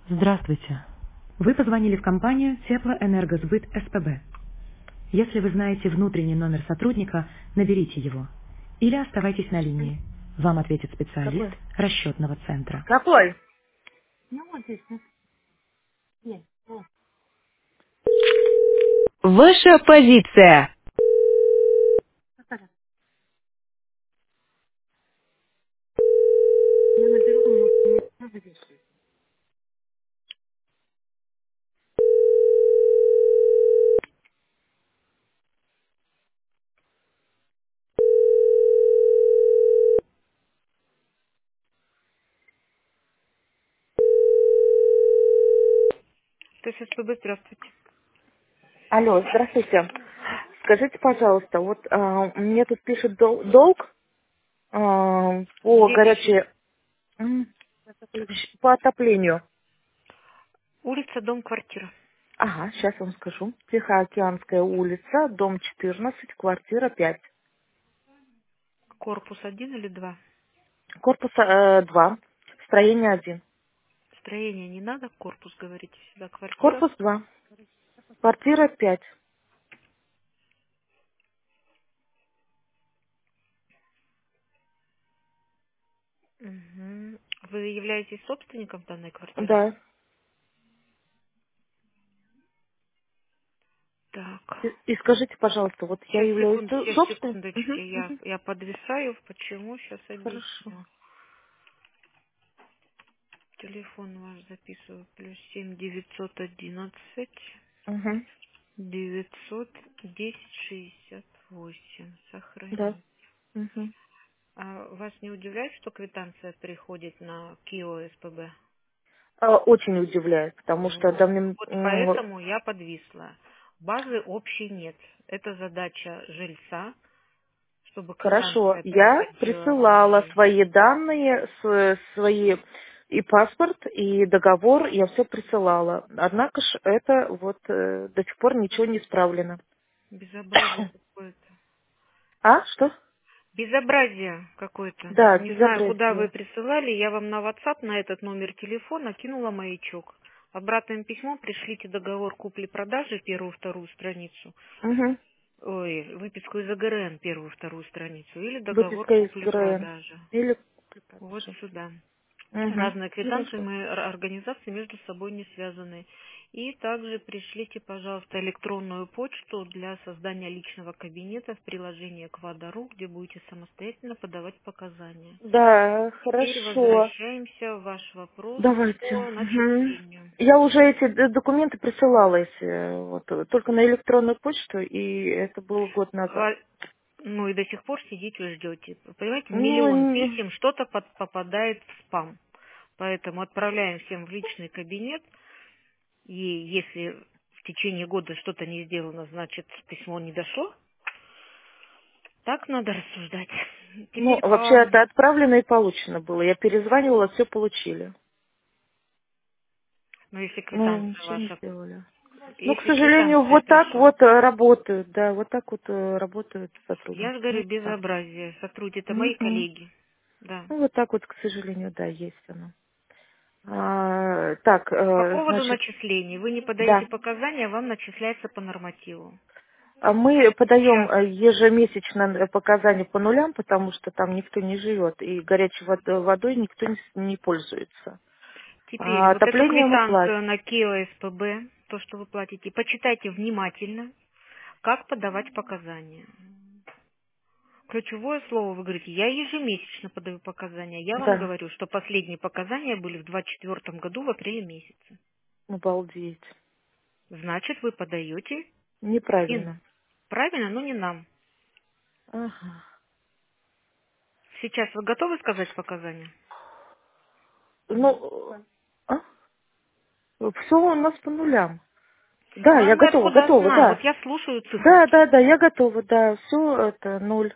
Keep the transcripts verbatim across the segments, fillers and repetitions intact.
Здравствуйте. Вы позвонили в компанию Теплоэнергосбыт СПБ. Если вы знаете внутренний номер сотрудника, наберите его. Или оставайтесь на линии. Вам ответит специалист Какой? расчетного центра. Какой? Ну, вот здесь. Вот. Нет, вот. Ваша позиция. Наталья, я наберу, но не надо здесь. То есть СПБ, здравствуйте. Алло, здравствуйте. Скажите, пожалуйста, вот а, мне тут пишет дол- долг а, по Где пишет? горячей... м, щ- по отоплению. Улица, дом, квартира. Ага, сейчас вам скажу. Тихоокеанская улица, дом четырнадцать, квартира пять. Корпус один или два? Корпус э, два, строение один. Строение не надо, корпус, говорите всегда, квартира. Корпус два, квартира пять. Мгм. Вы являетесь собственником данной квартиры? Да. Так. И, и скажите, пожалуйста, вот я Сейчас, являюсь секунду, со- сейчас, собственником? секундочки, я, я подвисаю. Почему? Сейчас Хорошо. объясню. Телефон ваш записываю. Плюс семь девятьсот одиннадцать Угу. девятьсот десять шестьдесят восемь. Да. Сохранить. Угу. А вас не удивляет, что квитанция приходит на КИО СПБ? Очень удивляет, потому что Вот. давным... Вот м, поэтому я подвисла. Базы общей нет. Это задача жильца, чтобы Хорошо, квитанция я приходила присылала на... свои данные, с- свои и паспорт, и договор, я все присылала. Однако ж это вот э, до сих пор ничего не исправлено. Безобразие какое-то. А, что? Безобразие какое-то. Да, Не знаю, куда вы безобразие. присылали. Я вам на WhatsApp на этот номер телефона кинула маячок. Обратным письмом пришлите договор купли-продажи, первую-вторую страницу. Угу. Ой, выписку из АГРН, первую-вторую страницу. Или договор Выписка из ГРН. купли-продажи. Или... Вот сюда. Угу. Разные квитанции, Хорошо. мы ор- организации между собой не связаны. И также пришлите, пожалуйста, электронную почту для создания личного кабинета в приложении к Водору, где будете самостоятельно подавать показания. Да, Теперь хорошо. возвращаемся в ваш вопрос Давайте. по Мгм. начислению. Я уже эти д- документы присылала, если вот, э, только на электронную почту, и это было год назад. Во- Ну и до сих пор сидите и ждете. Понимаете, Ну, миллион не- писем, что-то под- попадает в спам. Поэтому отправляем всем в личный кабинет. И если в течение года что-то не сделано, значит, письмо не дошло. Так надо рассуждать. ну, Теперь вообще по... это отправлено и получено было. Я перезванивала, все получили. Ну, если Ну, квитанция ничего не ваша... сделали. Ну, к Если сожалению, квитанция вот так пришла. вот э, работают, да, вот так вот э, работают Я сотрудники. же Ну, говорю, вот так. безобразие. Сотрудники, это мои Мгм. коллеги. Да. Ну, вот так вот, к сожалению, да, есть оно. А, так, По э, поводу значит, начислений. Вы не да. подаете показания, вам начисляется по нормативу. А мы подаем Сейчас. э, ежемесячно э, показания по нулям, потому что там никто не живет, и горячей вод- водой никто не, с- не пользуется. Теперь А вот эту отопление мы платим. квитанцию на КИО СПБ, то, что вы платите, почитайте внимательно, как подавать показания. Ключевое слово вы говорите, я ежемесячно подаю показания. Я вам Да, говорю, что последние показания были в двадцать четвёртом году в апреле месяце. обалдеть. Значит, вы подаете и Неправильно. правильно, но не нам. Ага. Сейчас вы готовы сказать показания? Ну, а? Все у нас по нулям. Да, Ну, а я мы готова, откуда готова, знаем? Вот да. я слушаю Да, циферки. да, да, я готова, да. Все это ноль.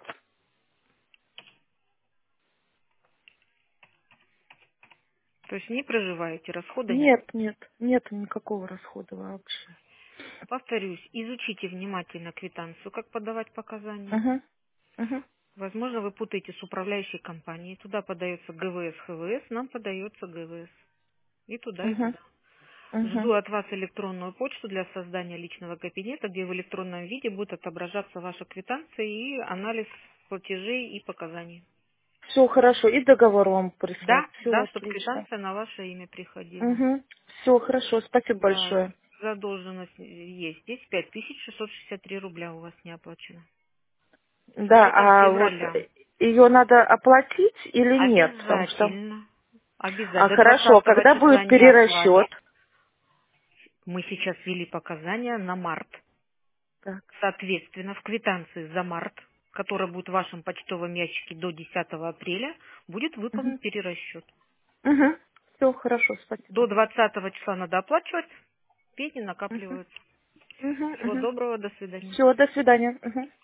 То есть не проживаете, расхода нет. Нет, нет, нет никакого расхода вообще. Повторюсь, изучите внимательно квитанцию, как подавать показания. Угу, угу, Возможно, вы путаете с управляющей компанией. Туда подается ГВС, ХВС, нам подается ГВС. И туда, и угу. туда. Угу. Жду от вас электронную почту для создания личного кабинета, где в электронном виде будет отображаться ваша квитанция и анализ платежей и показаний. Все хорошо. И договор вам прислать. Да, Все да, чтобы отлично. квитанция на ваше имя приходила. Угу. Все хорошо. Спасибо Да, большое. задолженность есть. Здесь пять тысяч шестьсот шестьдесят три рубля у вас не оплачено. С Да, учетом а вот февраля. ее надо оплатить или нет? Потому что... Обязательно. Обязательно. А До хорошо, двадцатого когда числа будет не перерасчет? оплатят. Мы сейчас ввели показания на март. Так. Соответственно, в квитанции за март, которая будет в вашем почтовом ящике до десятого апреля, будет Угу. выполнен перерасчет. Угу. Все хорошо, До спасибо. двадцатого числа надо оплачивать, пени Угу. накапливаются. Угу. Всего Угу. доброго, до свидания. Все, до свидания. Угу.